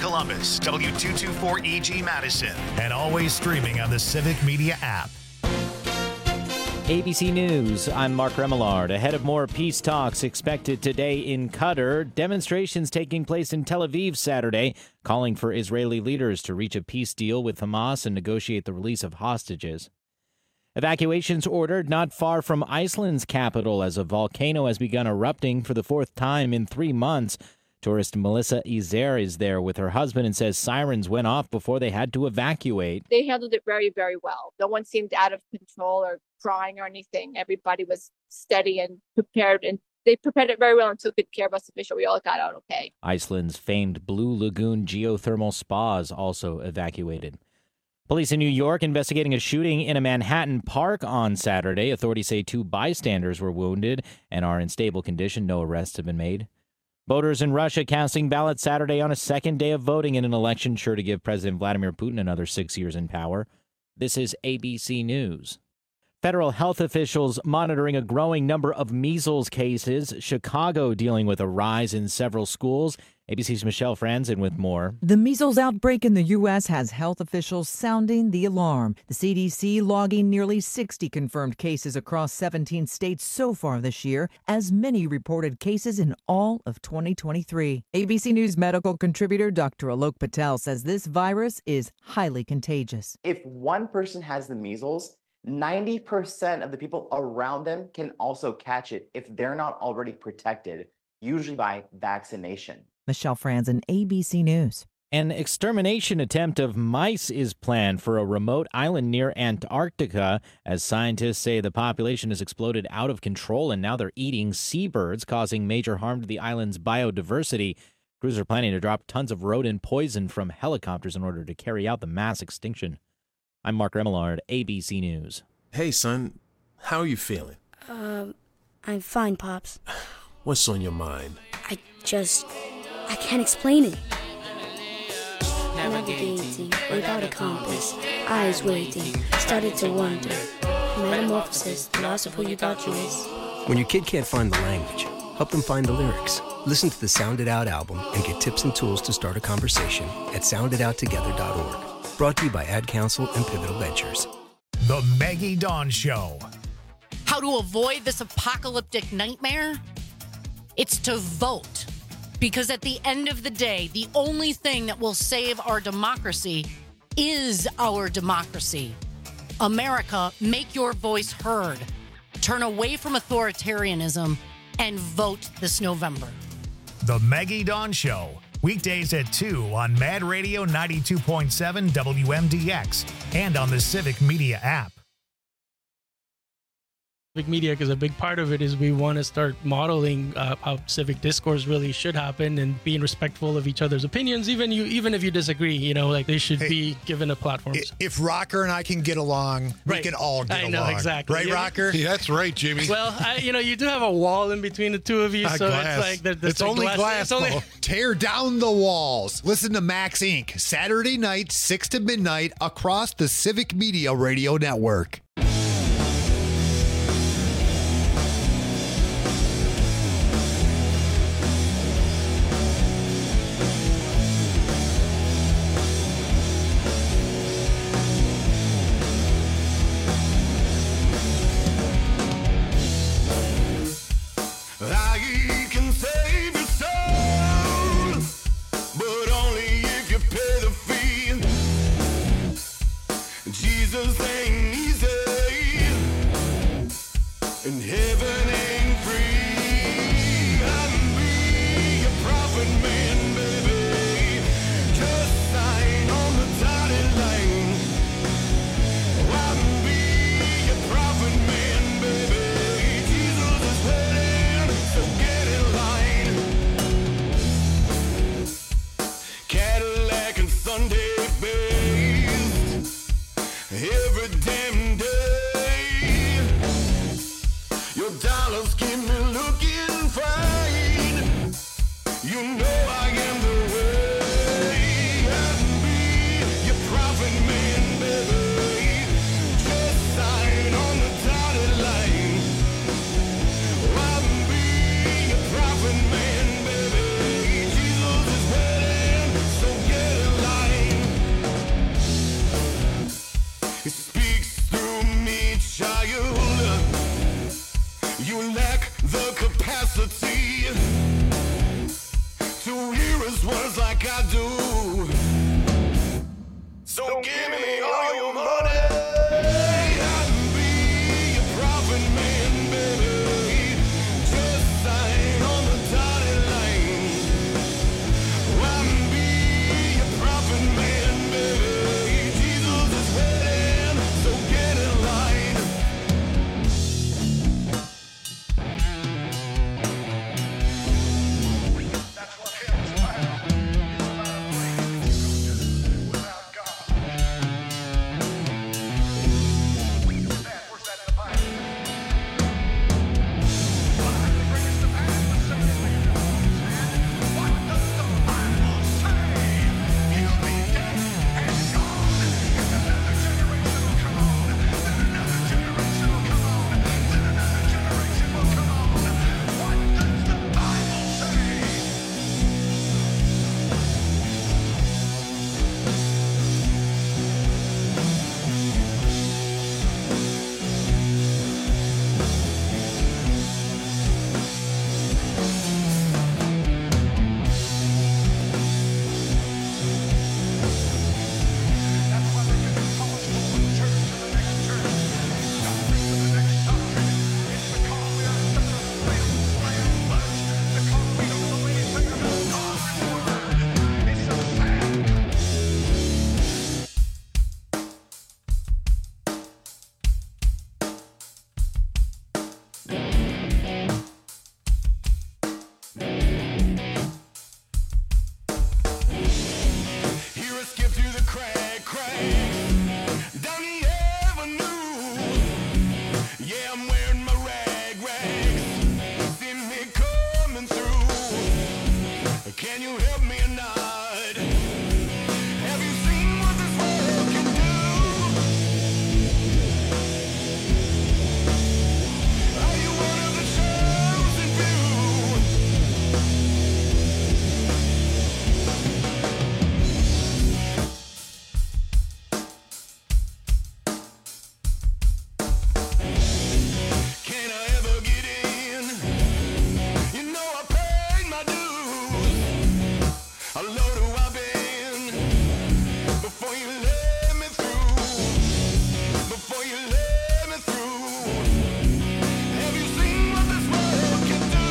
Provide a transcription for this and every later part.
Columbus, W224EG Madison, and always streaming on the Civic Media app. ABC News, I'm Mark Remillard. Ahead of more peace talks expected today in Qatar, demonstrations taking place in Tel Aviv Saturday, calling for Israeli leaders to reach a peace deal with Hamas and negotiate the release of hostages. Evacuations ordered not far from Iceland's capital as a volcano has begun erupting for the fourth time in 3 months. Tourist Melissa Izer is there with her husband and says sirens went off before they had to evacuate. They handled it very, very well. No one seemed out of control or crying or anything. Everybody was steady and prepared, and they prepared it very well and took good care of us officials. We all got out okay. Iceland's famed Blue Lagoon geothermal spas also evacuated. Police in New York investigating a shooting in a Manhattan park on Saturday. Authorities say 2 bystanders were wounded and are in stable condition. No arrests have been made. Voters in Russia casting ballots Saturday on a second day of voting in an election sure to give President Vladimir Putin another 6 years in power. This is ABC News. Federal health officials monitoring a growing number of measles cases. Chicago dealing with a rise in several schools. ABC's Michelle Franzen with more. The measles outbreak in the U.S. has health officials sounding the alarm. The CDC logging nearly 60 confirmed cases across 17 states so far this year, as many reported cases in all of 2023. ABC News medical contributor Dr. Alok Patel says this virus is highly contagious. If one person has the measles, 90% of the people around them can also catch it if they're not already protected, usually by vaccination. Michelle Franzen, ABC News. An extermination attempt of mice is planned for a remote island near Antarctica, as scientists say the population has exploded out of control and now they're eating seabirds, causing major harm to the island's biodiversity. Crews are planning to drop tons of rodent poison from helicopters in order to carry out the mass extinction. I'm Mark Remillard, ABC News. Hey, son. How are you feeling? I'm fine, Pops. What's on your mind? I can't explain it. Navigating without a compass, eyes waiting, started to wonder. Metamorphosis, the loss of who you thought you was. When your kid can't find the language, help them find the lyrics. Listen to the Sound It Out album and get tips and tools to start a conversation at sounditouttogether.org. Brought to you by Ad Council and Pivotal Ventures. The Maggie Dawn Show. How to avoid this apocalyptic nightmare? It's to vote. Because at the end of the day, the only thing that will save our democracy is our democracy. America, make your voice heard. Turn away from authoritarianism and vote this November. The Maggie Dawn Show. Weekdays at 2 on Mad Radio 92.7 WMDX and on the Civic Media app. Civic media, because a big part of it is we want to start modeling how civic discourse really should happen and being respectful of each other's opinions, even if you disagree. Like they should be given a platform. If Rocker and I can get along, we can all get along. I know, exactly. Right, Rocker? Yeah, that's right, Jimmy. Well, you do have a wall in between the two of you, so glass. It's like it's only glass. Tear down the walls. Listen to Max Inc. Saturday night, 6 to midnight, across the Civic Media Radio Network. Jesus ain't easy. hearers words like I do. So give me all your money and be a profit man, baby. Just sign on the dotted line. And be a profit man, baby. Jesus is waiting, so get in line. That's what hell's about. It's about a place you go to without God. Where's that in the Bible? Well, I can bring us the past, but certainly you don't understand. What does the Bible say? He'll be dead and gone, and another generation will come on, then another generation will come on, then another generation will come on. What does the Bible say? That's why they're giving college from one church to the next church, doctrine to the next doctrine. It's because we are such a frail bunch, because we don't know anything about God's word. It's so sad. Hear us skip through the crack, down the avenue. Yeah, I'm wearing my rags. See me coming through. Can you help me or not? Have you seen what this world can do? Are you one of the chosen few? Can I ever get in? You know I paid my dues. How low do I been before you let me through? Before you let me through. Have you seen what this world can do?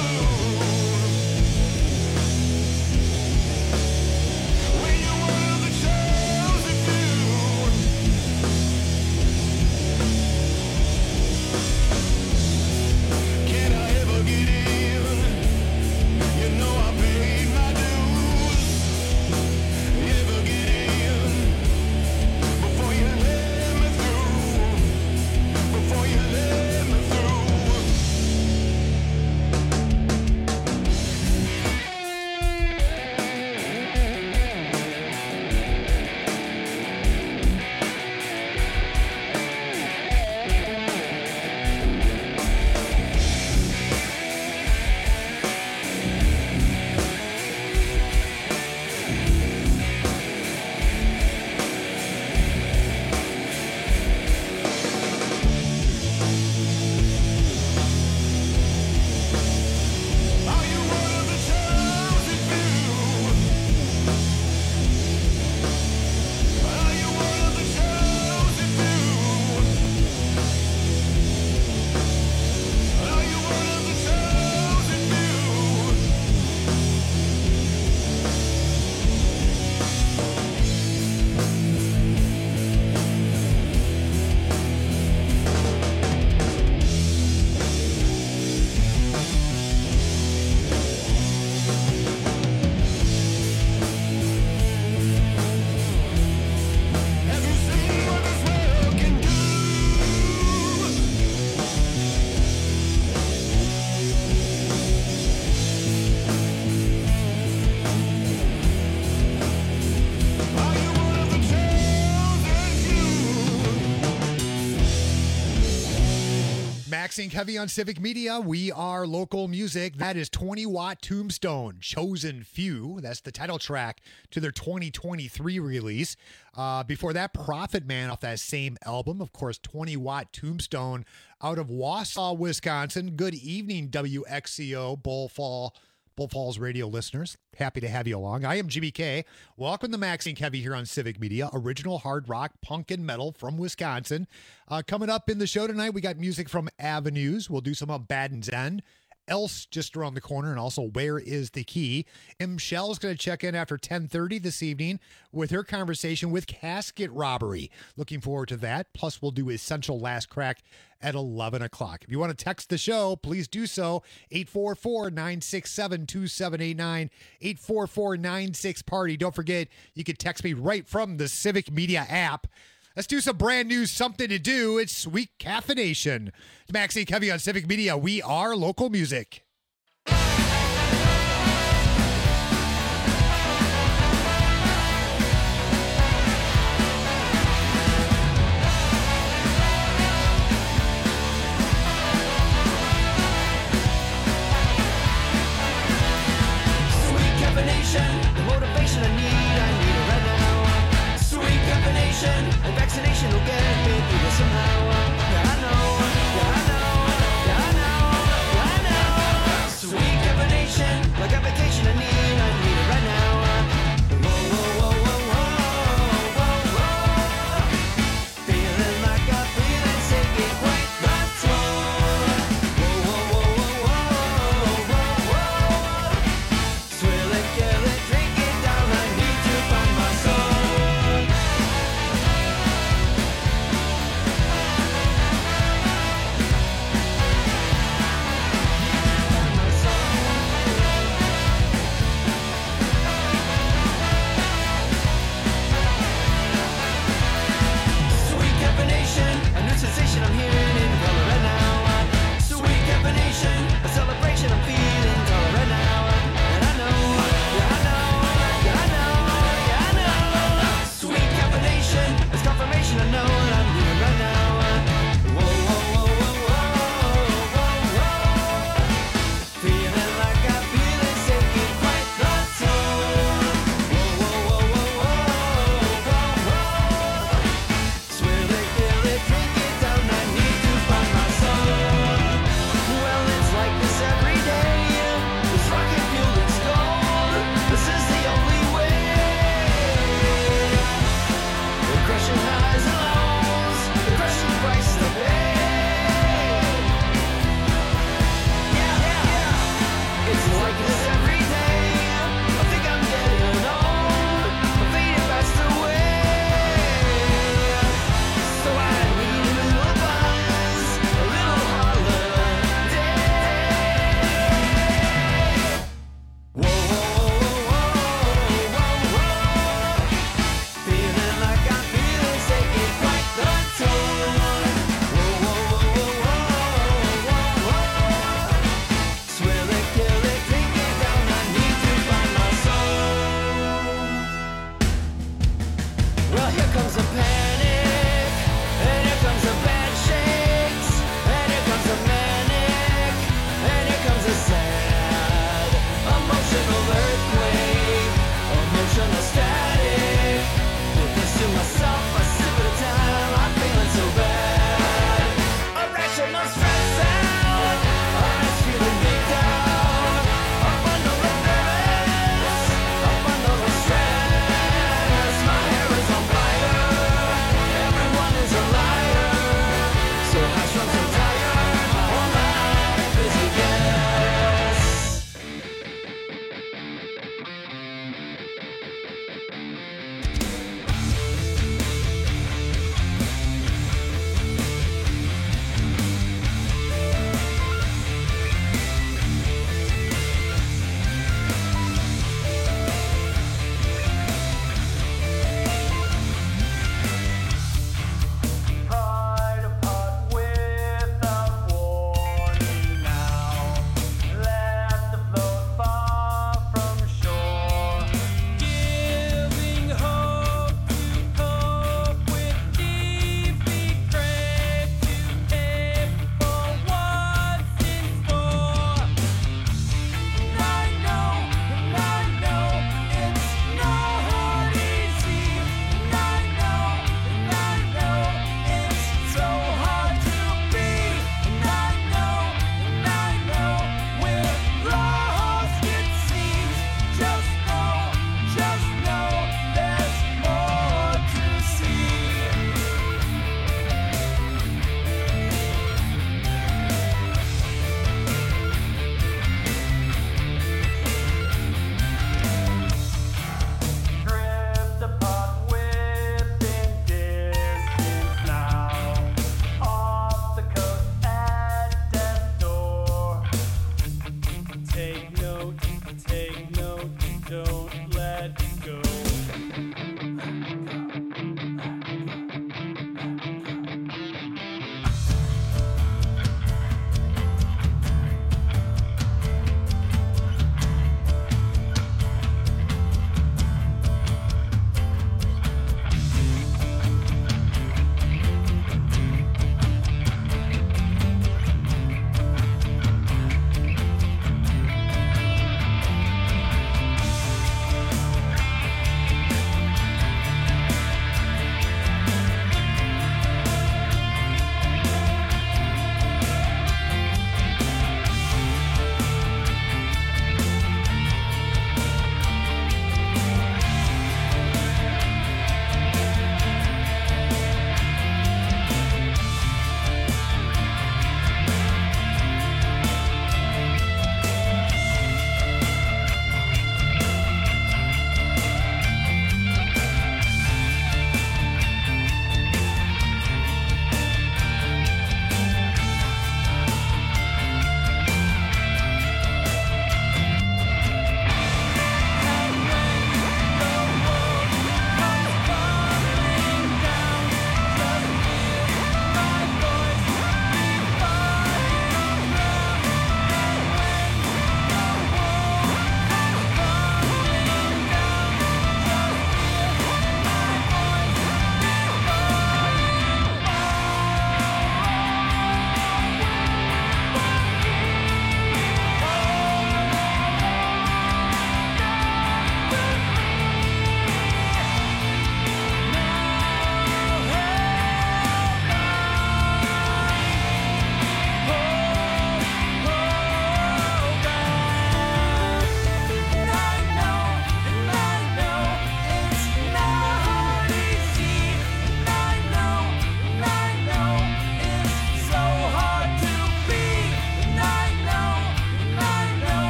When you're one of the chosen few. Can I ever get in? You know I paid my dues. Ever get in before you let me through? Before you let me through. Are you one of the chosen few? Are you one of the chosen few? Are you one of the chosen few? Have you seen what this world can do? Are you one of the chosen few? Max Inc. Heavy on Civic Media. We are local music. That is 20 Watt Tombstone, Chosen Few. That's the title track to their 2023 release. Before that, Prophet Man off that same album. Of course, 20 Watt Tombstone out of Wausau, Wisconsin. Good evening, WXCO, Bull Fall Bull Falls radio listeners, happy to have you along. I am GBK. Welcome to Maxie and Kevy here on Civic Media, original hard rock, punk, and metal from Wisconsin. Coming up in the show tonight, we got music from Avenues. We'll do some of Baden's End. Else just around the corner, and also Where is the Key? M. Shell's going to check in after 10:30 this evening with her conversation with Casket Robbery. Looking forward to that. Plus, we'll do Essential Last Crack at 11 o'clock. If you want to text the show, please do so. 844-967-2789, 844-96-PARTY. Don't forget, you can text me right from the Civic Media app. Let's do some brand new something to do. It's Sweet Caffeination. It's Maxie and Kevy on Civic Media. We are local music. Sweet caffeination, the motivation I need it right now. Sweet caffeination, and vaccination will get me through this somehow. Yeah, I know, yeah, I know, yeah, I know, yeah, I know. Sweet caffeination, like a vacation I need it right now. Whoa, whoa, whoa, whoa, whoa, whoa, whoa. Feeling like I'm feeling sick, it quite not true. Whoa, whoa, whoa, whoa, whoa, whoa, whoa. Swill it, kill it, drink it down, I need to find my soul.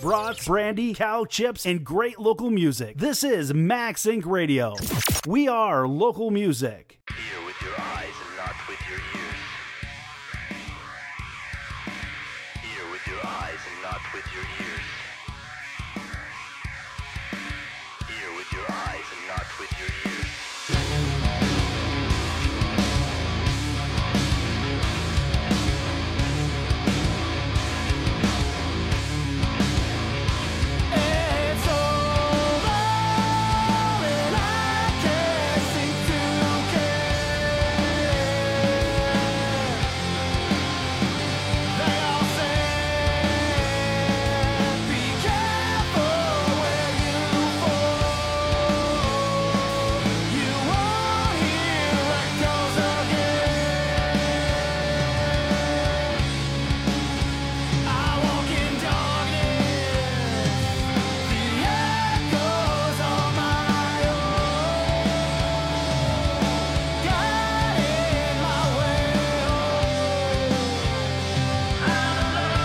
brats, brandy, cow chips, and great local music. This is Max Inc. Radio. We are local music. Hear with your eyes and not with your ears. Hear with your eyes and not with your ears. Hear with your eyes and not with your ears. It's over and I can't seem to care. They all say, be careful where you fall. You won't hear echoes again. I walk in darkness. The echoes on my own, guiding my way home. I'm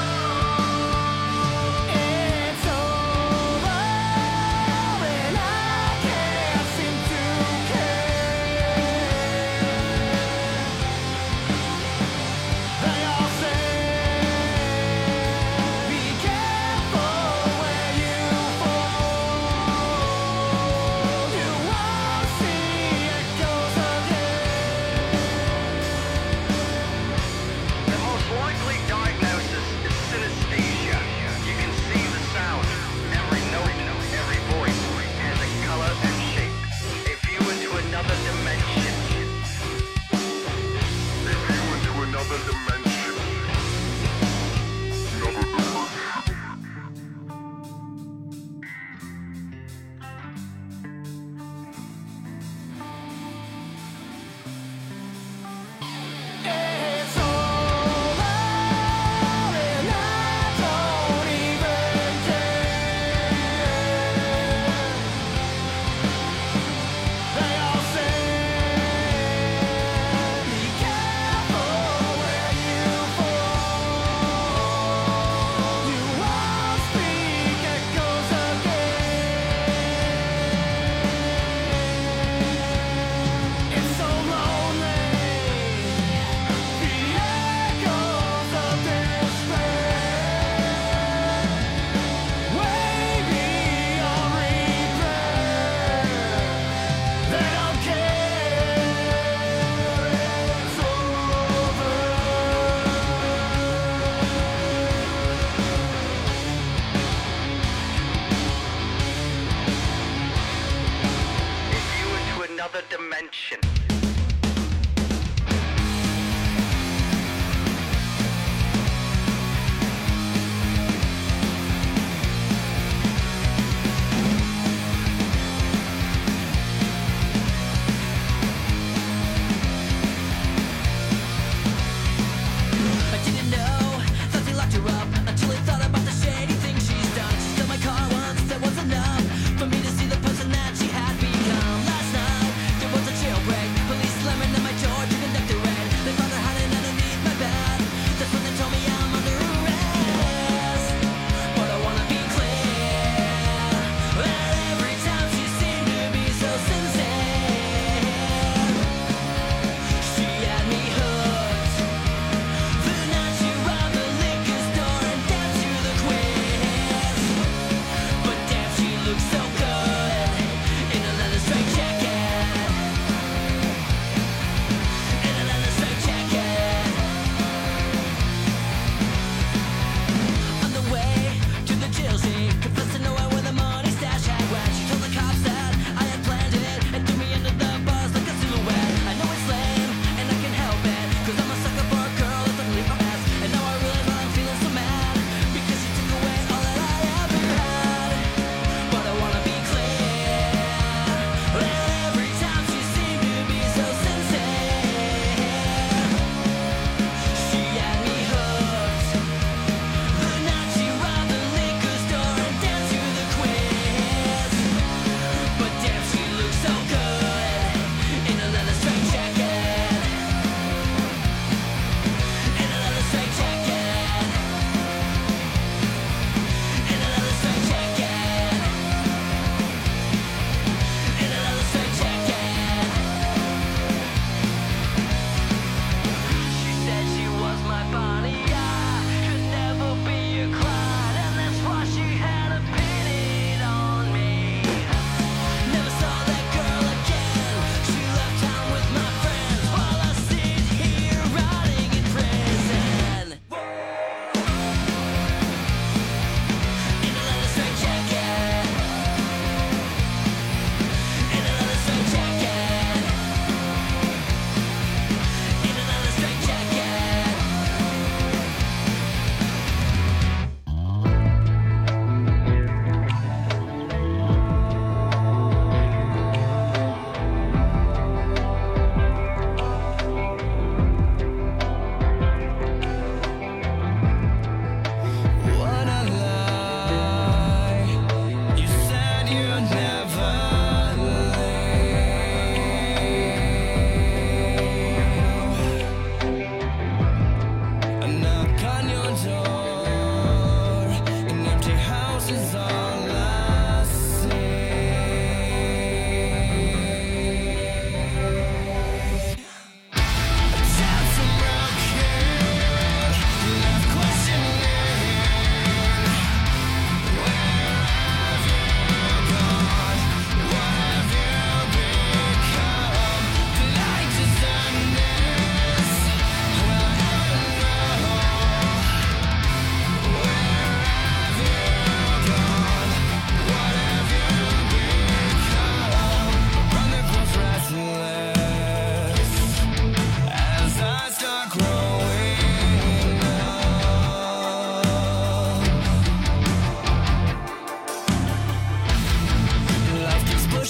alone. It's over and I can't seem to care. They all say, be careful where you fall. You won't see echoes again. The most likely diagnosis is synesthesia. You can see the sound. Every note, every voice has a color and shape. A view into another dimension. A view into another dimension. It's over and I don't even care. They all say, be careful where you fall. You won't speak echoes again. It's so lonely. The echoes of despair, way beyond repair. They don't care. It's over. A view into another dimension. I didn't know, thought they locked her up until I thought about the shady things she's done. She stole my car once, that was enough for me to see the person that she had become. Last night, there was a jailbreak,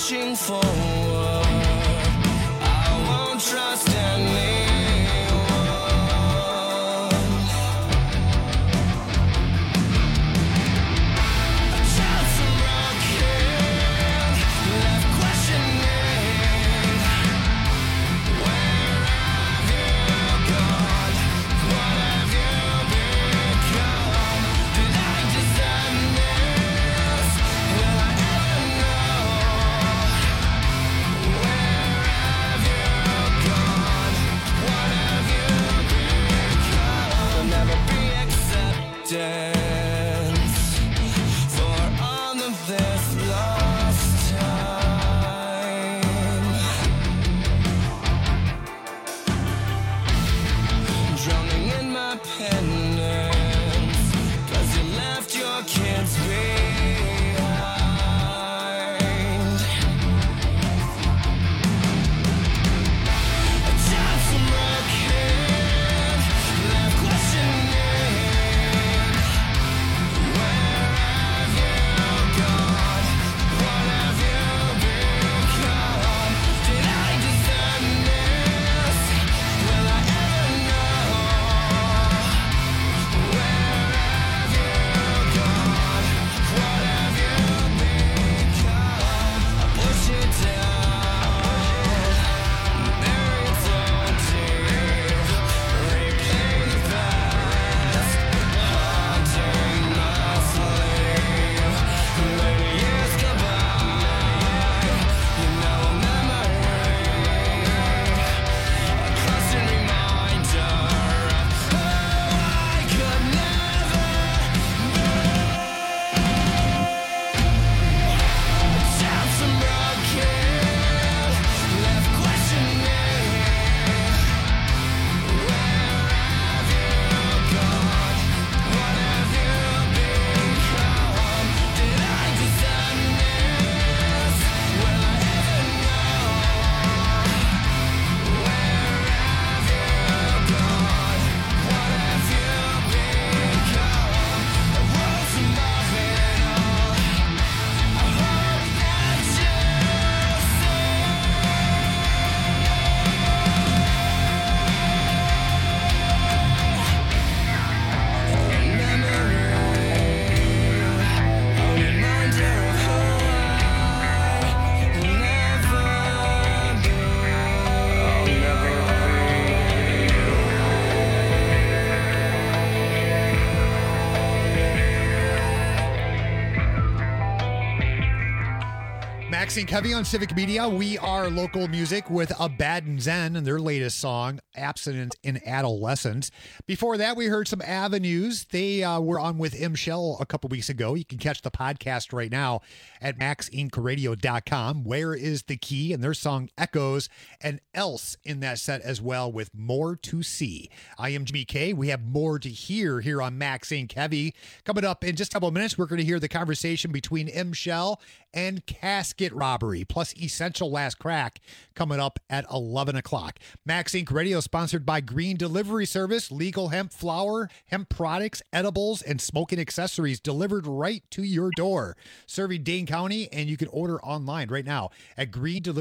pushing forward. I won't trust anyone. A child from broken, left questioning. Where have you gone? What have you become? Did I deserve this? Will I ever know? Where have you gone? What have you become? There'll never be acceptance for all of this lost time. Drowning in my penance, 'cause you left your kids behind. A child from broken, left questioning. Where have you gone? What have you become? Did I deserve this? Will I ever know? Where have you gone? What have you become? I push it down, bury it so deep, replay the past, haunting my sleep. When years go by, you're now a memory, a constant reminder of who I could never be. Child from broken, left questioning. Where have you gone? What have you become? Did I deserve this? Will I ever know? Where have you gone? What have you become? A world above it all. I hope that you Maxine Covey on Civic Media. We are local music with Abaddon Zen and their latest song, Abstinence in Adolescence. Before that, we heard some Avenues. They were on with M. Shell a couple weeks ago. You can catch the podcast right now at maxincradio.com. Where is the Key? And their song Echoes, and Else in that set as well with More to See. I am Jimmy K. We have more to hear here on Maxine Covey. Coming up in just a couple of minutes, we're going to hear the conversation between M. Shell and Casket Robbery, plus Essential Last Crack coming up at 11 o'clock. Max Inc. Radio sponsored by Green Delivery Service, legal hemp flour, hemp products, edibles, and smoking accessories delivered right to your door. Serving Dane County, and you can order online right now at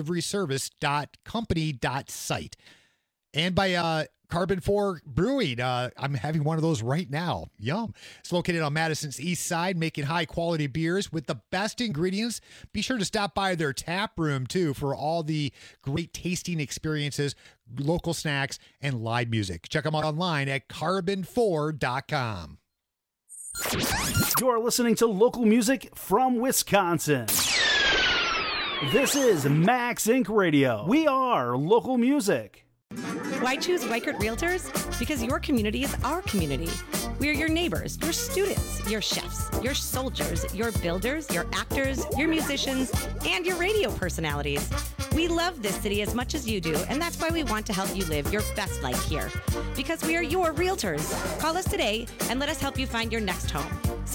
greendeliveryservice.company.site. And by Carbon 4 Brewing. I'm having one of those right now. Yum. It's located on Madison's east side, making high-quality beers with the best ingredients. Be sure to stop by their tap room, too, for all the great tasting experiences, local snacks, and live music. Check them out online at carbon4.com. You're listening to local music from Wisconsin. This is Max Inc. Radio. We are local music. Why choose Weichert Realtors? Because your community is our community. We are your neighbors, your students, your chefs, your soldiers, your builders, your actors, your musicians, and your radio personalities. We love this city as much as you do, and that's why we want to help you live your best life here. Because we are your realtors. Call us today and let us help you find your next home.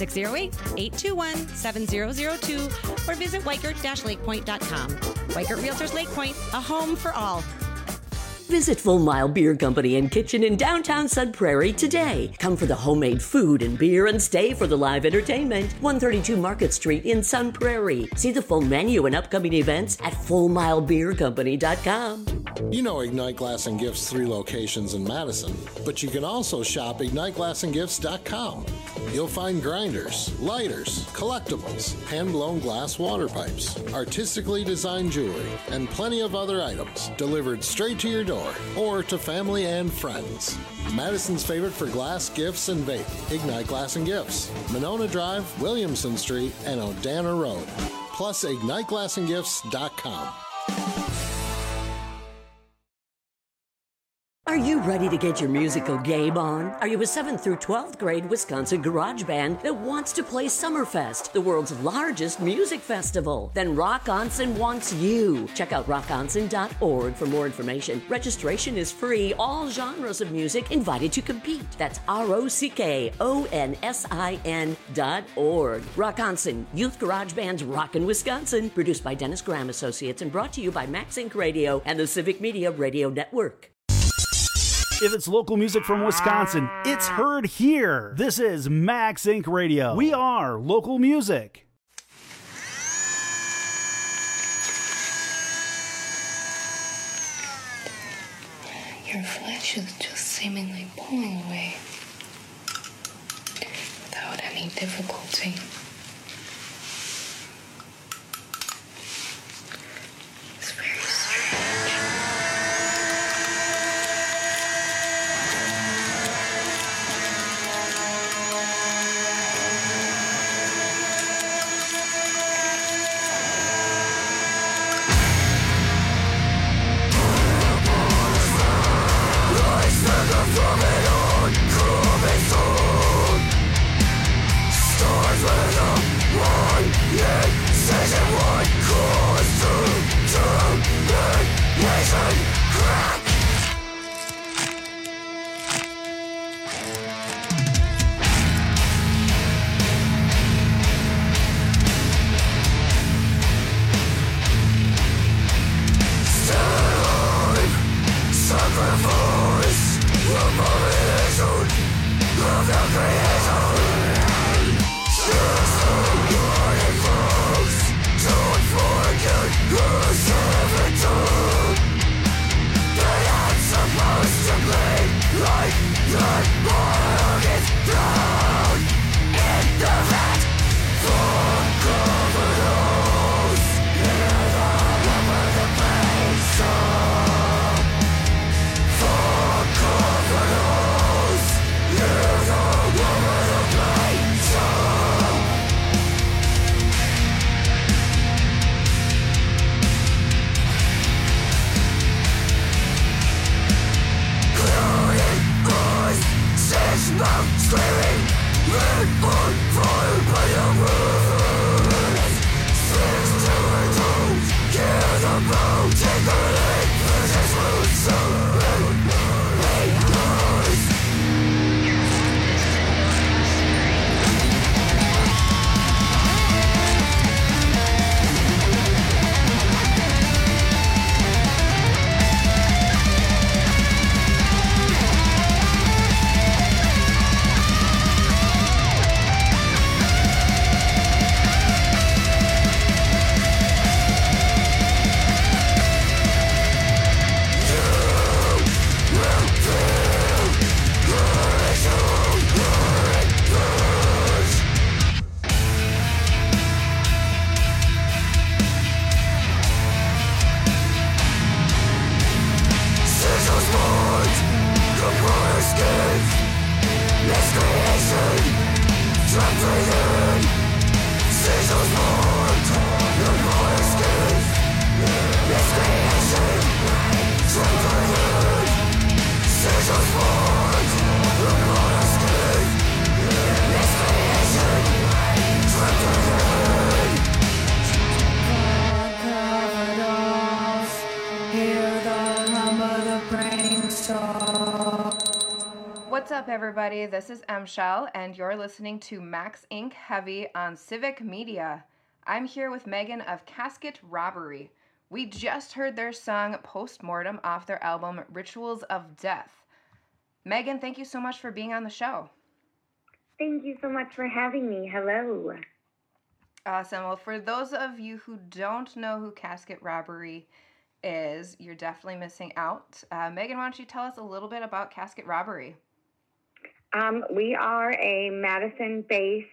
608-821-7002 or visit Weichert-LakePoint.com. Weichert Realtors Lake Point, a home for all. Visit Full Mile Beer Company and Kitchen in downtown Sun Prairie today. Come for the homemade food and beer and stay for the live entertainment. 132 Market Street in Sun Prairie. See the full menu and upcoming events at fullmilebeercompany.com. You know Ignite Glass and Gifts 3 locations in Madison, but you can also shop IgniteGlassandGifts.com. You'll find grinders, lighters, collectibles, hand-blown glass water pipes, artistically designed jewelry, and plenty of other items delivered straight to your door or to family and friends. Madison's favorite for glass, gifts, and vape. Ignite Glass and Gifts. Monona Drive, Williamson Street, and Odana Road. Plus IgniteGlassandGifts.com. Are you ready to get your musical game on? Are you a 7th through 12th grade Wisconsin garage band that wants to play Summerfest, the world's largest music festival? Then Rock Onsen wants you. Check out rockonsen.org for more information. Registration is free. All genres of music invited to compete. That's ROCKONSIN.org. Rock Onsen, Youth Garage Band's Rockin' Wisconsin. Produced by Dennis Graham Associates and brought to you by Max Inc. Radio and the Civic Media Radio Network. If it's local music from Wisconsin, it's heard here. This is Max Inc. Radio. We are local music. Your flesh is just seemingly pulling away without any difficulty. It's very strange. What's up, everybody? This is M. Shell, and you're listening to Max Inc. Heavy on Civic Media. I'm here with Megan of Casket Robbery. We just heard their song Postmortem off their album Rituals of Death. Megan, thank you so much for being on the show. Thank you so much for having me. Hello. Awesome. Well, for those of you who don't know who Casket Robbery is, you're definitely missing out. Megan, why don't you tell us a little bit about Casket Robbery? We are a Madison-based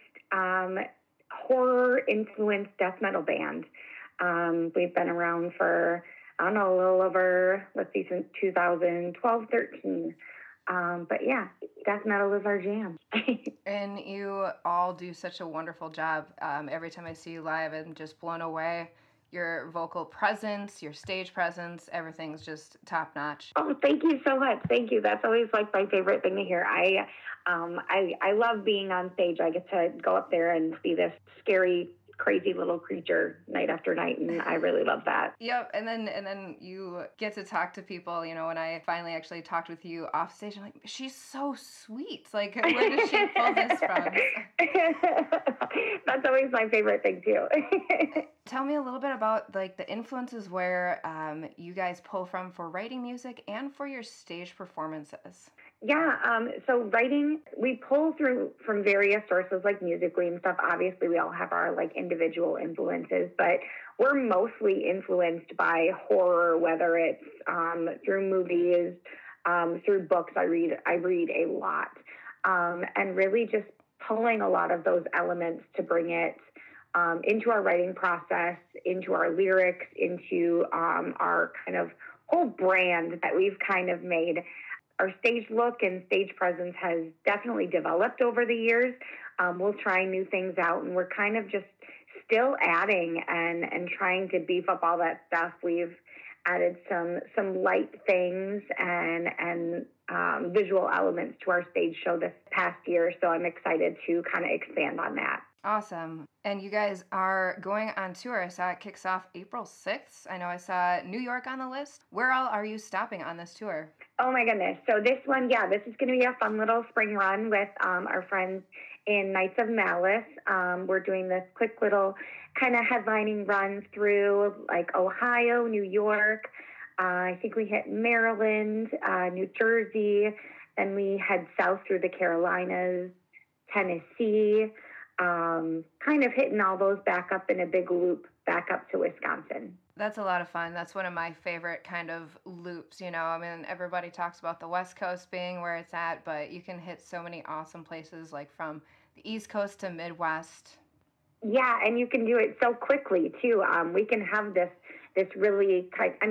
horror-influenced death metal band. We've been around for, a little over, since 2012, 13. But yeah, death metal is our jam. And you all do such a wonderful job. Every time I see you live, I'm just blown away. Your vocal presence, your stage presence, everything's just top notch. Oh, thank you so much. Thank you. That's always my favorite thing to hear. I love being on stage. I get to go up there and be this scary, crazy little creature night after night, and I really love that. Yep, and then you get to talk to people. When I finally actually talked with you off stage, I'm like, she's so sweet. Like, where did she pull this from? That's always my favorite thing too. Tell me a little bit about the influences where you guys pull from for writing music and for your stage performances. Yeah, so writing, we pull from various sources like Musical.ly and stuff. Obviously, we all have our individual influences, but we're mostly influenced by horror, whether it's through movies, through books. I read a lot, and really just pulling a lot of those elements to bring it into our writing process, into our lyrics, into our kind of whole brand that we've kind of made. Our stage look and stage presence has definitely developed over the years. We'll try new things out, and we're kind of just still adding and trying to beef up all that stuff. We've added some light things and visual elements to our stage show this past year, so I'm excited to kind of expand on that. Awesome. And you guys are going on tour. I saw it kicks off April 6th. I know I saw New York on the list. Where all are you stopping on this tour? Oh my goodness. So this one, this is going to be a fun little spring run with our friends in Knights of Malice. We're doing this quick little kind of headlining run through Ohio, New York. I think we hit Maryland, New Jersey. Then we head south through the Carolinas, Tennessee. Kind of hitting all those back up in a big loop back up to Wisconsin. That's a lot of fun. That's one of my favorite kind of loops, I mean, everybody talks about the West Coast being where it's at, but you can hit so many awesome places, from the East Coast to Midwest. Yeah, and you can do it so quickly, too. We can have this really,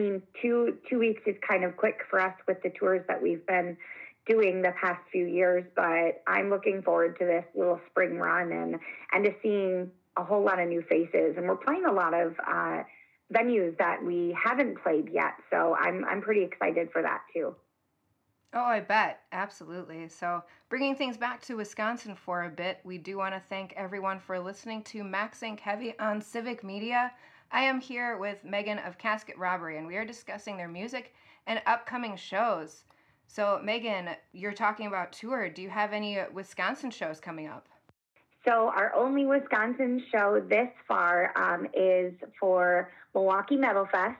2 weeks is kind of quick for us with the tours that we've been doing the past few years, but I'm looking forward to this little spring run and to seeing a whole lot of new faces. And we're playing a lot of venues that we haven't played yet, so I'm pretty excited for that too. Oh, I bet. Absolutely. So bringing things back to Wisconsin for a bit, we do want to thank everyone for listening to Max Inc. Heavy on Civic Media. I am here with Megan of Casket Robbery, and we are discussing their music and upcoming shows. So, Megan, you're talking about tour. Do you have any Wisconsin shows coming up? So our only Wisconsin show this far is for Milwaukee Metal Fest,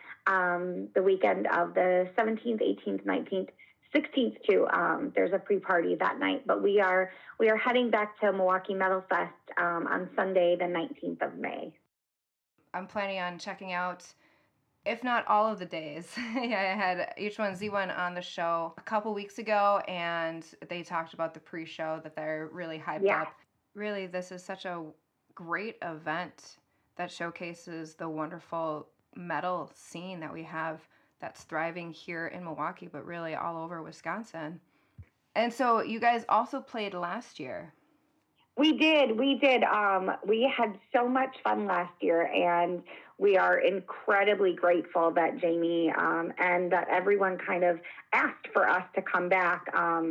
the weekend of the 17th, 18th, 19th, 16th too. There's a pre-party that night, but we are heading back to Milwaukee Metal Fest on Sunday, the 19th of May. I'm planning on checking out, if not all of the days. I had H1Z1 on the show a couple weeks ago, and they talked about the pre-show that they're really hyped up. Really, this is such a great event that showcases the wonderful metal scene that we have that's thriving here in Milwaukee, but really all over Wisconsin. And so you guys also played last year. We did. We had so much fun last year, and we are incredibly grateful that Jamie and that everyone kind of asked for us to come back.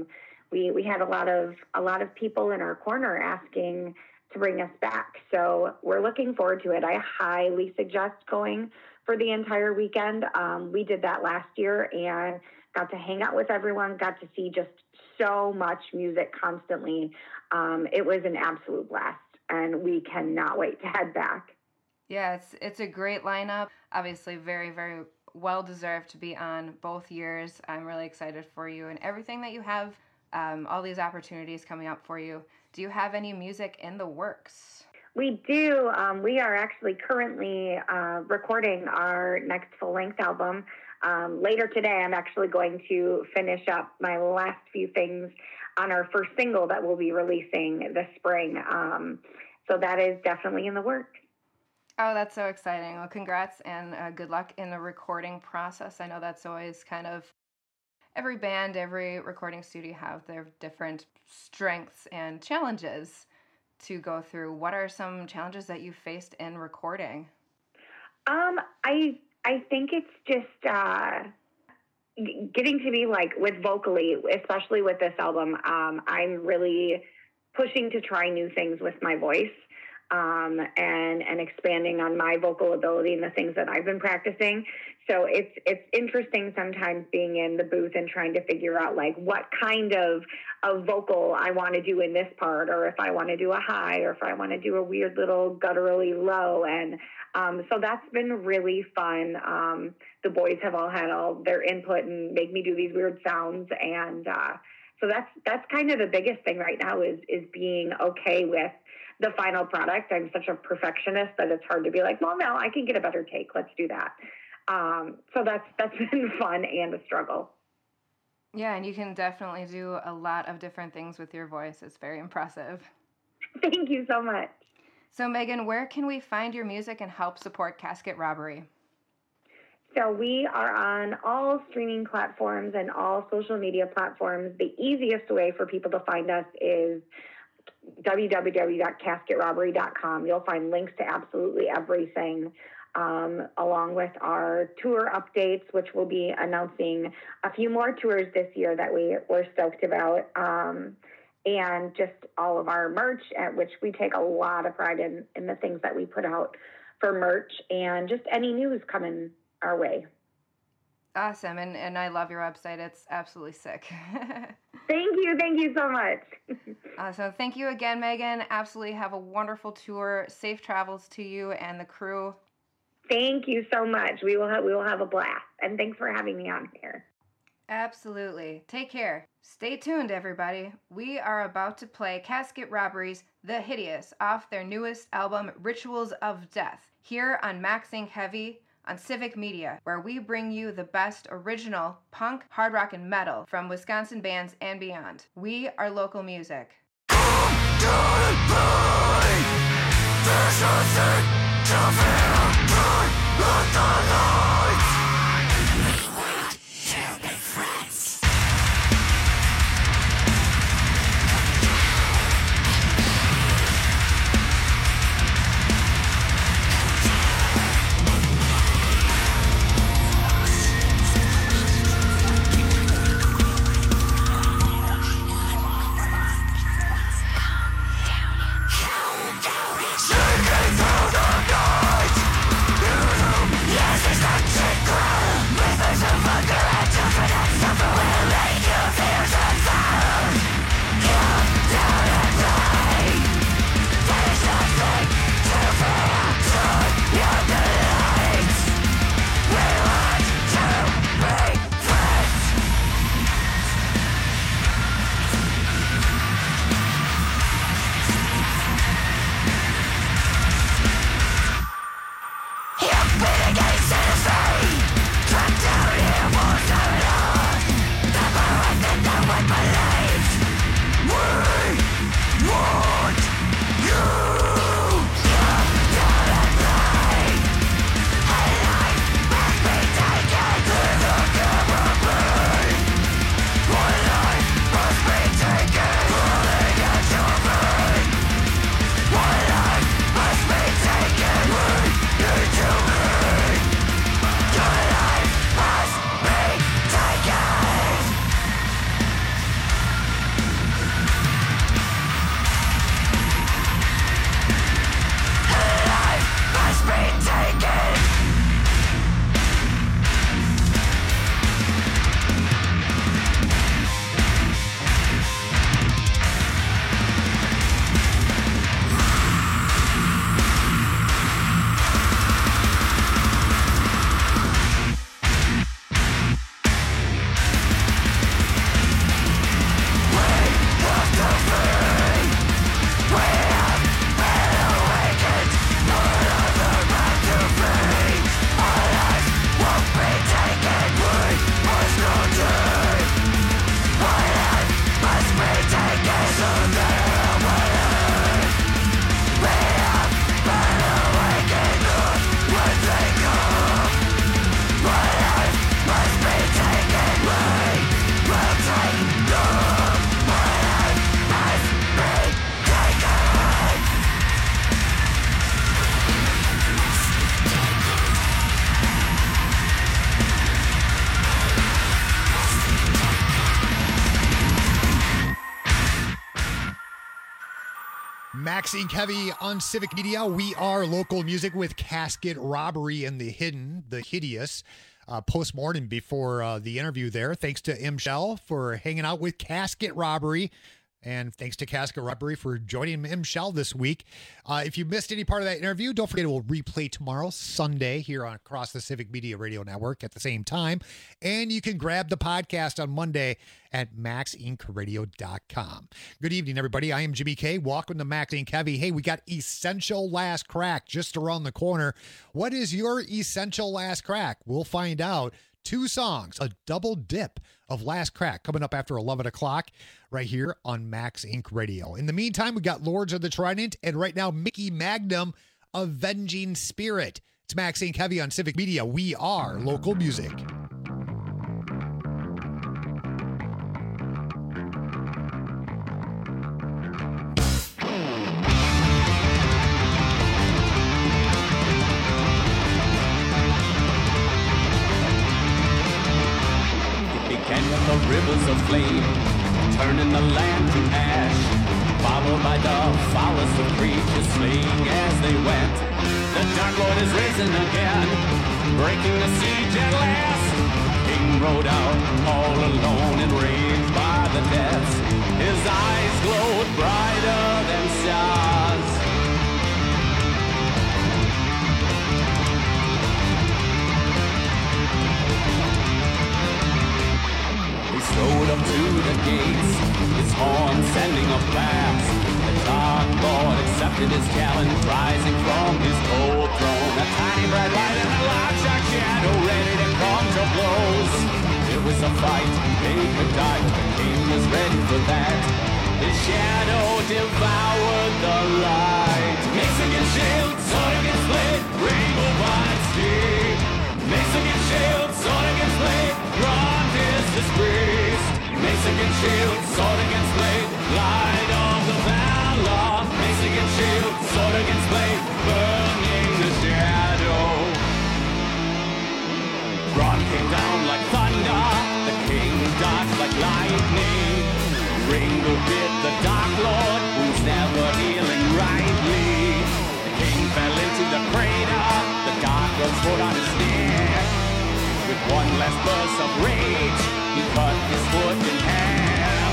We had a lot of people in our corner asking to bring us back, so we're looking forward to it. I highly suggest going for the entire weekend. We did that last year and got to hang out with everyone, got to see just so much music constantly. It was an absolute blast, and we cannot wait to head back. Yeah, it's a great lineup. Obviously, very, very well deserved to be on both years. I'm really excited for you and everything that you have, all these opportunities coming up for you. Do you have any music in the works? We do. We are actually currently recording our next full-length album. Later today, I'm actually going to finish up my last few things on our first single that we'll be releasing this spring. So that is definitely in the works. Oh, that's so exciting. Well, congrats and good luck in the recording process. I know that's always kind of every band, every recording studio have their different strengths and challenges to go through. What are some challenges that you faced in recording? I think it's just getting to be like with vocally, especially with this album. I'm really pushing to try new things with my voice. And expanding on my vocal ability and the things that I've been practicing. So it's interesting sometimes being in the booth and trying to figure out like what kind of vocal I want to do in this part, or if I want to do a high, or if I want to do a weird little gutturally low. And so that's been really fun. The boys have all had all their input and make me do these weird sounds. And so that's kind of the biggest thing right now is being okay with the final product. I'm such a perfectionist that it's hard to be like, well, no, I can get a better take. Let's do that. So that's been fun and a struggle. Yeah, and you can definitely do a lot of different things with your voice. It's very impressive. Thank you so much. So, Megan, where can we find your music and help support Casket Robbery? So we are on all streaming platforms and all social media platforms. The easiest way for people to find us is www.casketrobbery.com. You'll find links to absolutely everything, along with our tour updates, which we'll be announcing a few more tours this year that we're stoked about, and just all of our merch, at which we take a lot of pride in the things that we put out for merch, and just any news coming our way. Awesome, and I love your website. It's absolutely sick. Thank you so much. So thank you again, Megan. Absolutely have a wonderful tour. Safe travels to you and the crew. Thank you so much. We will have a blast, and thanks for having me on here. Absolutely. Take care. Stay tuned, everybody. We are about to play Casket Robbery's The Hideous off their newest album, Rituals of Death, here on Max Inc. Heavy on Civic Media, where we bring you the best original punk, hard rock, and metal from Wisconsin bands and beyond. We are local music. Yes, Maxine Kevy on Civic Media. We are local music with Casket Robbery and the Hideous. Post-mortem before the interview there. Thanks to M. Shell for hanging out with Casket Robbery. And thanks to Casket Robbery for joining M. Shell this week. If you missed any part of that interview, don't forget it will replay tomorrow, Sunday, here on across the Civic Media Radio Network at the same time. And you can grab the podcast on Monday at maxincradio.com. Good evening, everybody. I am Jimmy K. Welcome to Maxine Kevy. Hey, we got Essential Last Crack just around the corner. What is your Essential Last Crack? We'll find out. 2 songs, a double dip of Last Crack coming up after 11 o'clock right here on Max Inc. Radio. In the meantime, we got Lords of the Trident and right now Mickey Magnum, Avenging Spirit. It's Max Inc. Heavy on Civic Media. We are local music. The rivers of flame, turning the land to ash, followed by the foulest of creatures fleeing as they went. The Dark Lord is risen again, breaking the siege at last. King rode out all alone, enraged by the deaths. His eyes glowed brighter than stars. He strode up to the gates, his horn sending a blast. The Dark Lord accepted his challenge, rising from his cold throne. A tiny bright light and a large dark shadow, ready to come to blows. It was a fight, they could die, but the king was ready for that. His shadow devoured the light. Mace against shield, sword against blade, rainbow wide steed. Mace against shield, sword against blade, bronze is disgraced. Mace against shield, sword against blade, light of the valor. Mace against shield, sword against blade, burning the shadow. Braun came down like thunder, the king dodged like lightning. Ringo bit the Dark Lord, who's never healing rightly. The king fell into the crater, the Dark Lord smote on his neck. With one last burst of rage, he cut his foot in half.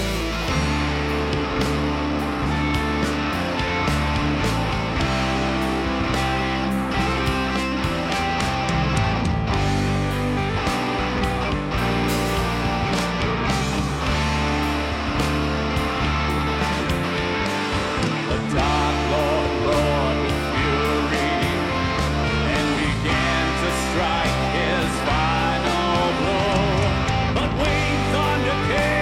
The Dark Lord roared with fury and began to strike his final blow. But Wayne Thunder came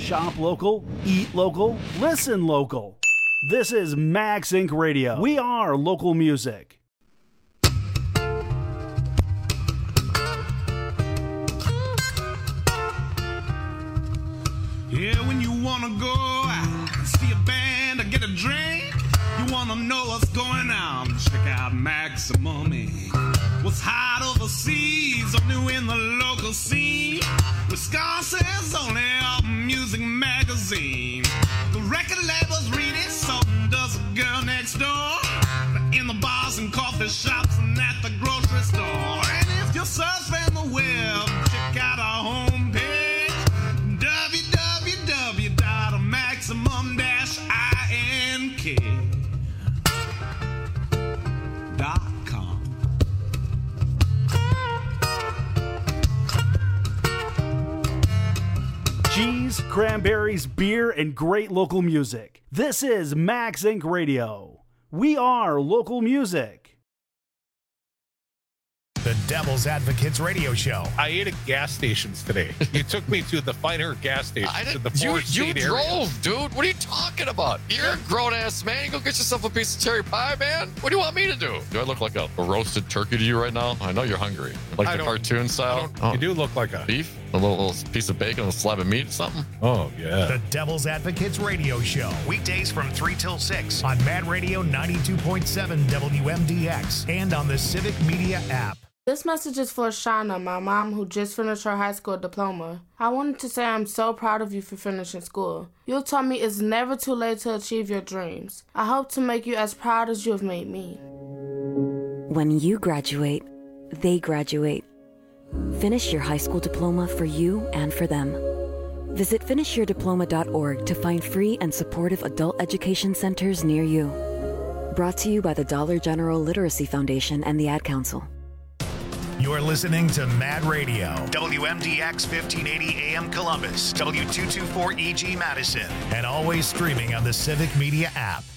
Shop local, eat local, listen local. This is Max Inc. Radio. We are local music. Yeah, when you wanna go out, see a band or get a drink, you wanna know what's going on, check out Maximum Inc. What's hot overseas, only in the local scene. Wisconsin's only music magazine. The record labels read it, so does the girl next door. In the bars and coffee shops and at the grocery store. And if you're surfing the web, check out our homepage. www.maximum-ink.com. Cheese, cranberries, beer, and great local music. This is Max Inc. Radio. We are local music. The Devil's Advocates Radio Show. I ate at gas stations today. You took me to the finer gas stations in the fourth You state drove, area. dude. What are you talking about? You're a grown-ass man. You go get yourself a piece of cherry pie, man. What do you want me to do? Do I look like a roasted turkey to you right now? I know you're hungry. Like the cartoon style? You do look like a beef? A little piece of bacon, a slab of meat, something? Oh, yeah. The Devil's Advocates Radio Show. Weekdays from 3 till 6 on Mad Radio 92.7 WMDX and on the Civic Media app. This message is for Shauna, my mom who just finished her high school diploma. I wanted to say I'm so proud of you for finishing school. You taught me it's never too late to achieve your dreams. I hope to make you as proud as you have made me. When you graduate, they graduate. Finish your high school diploma for you and for them. Visit finishyourdiploma.org to find free and supportive adult education centers near you. Brought to you by the Dollar General Literacy Foundation and the Ad Council. You're listening to Mad Radio, WMDX 1580 AM Columbus, W224EG Madison, and always streaming on the Civic Media app.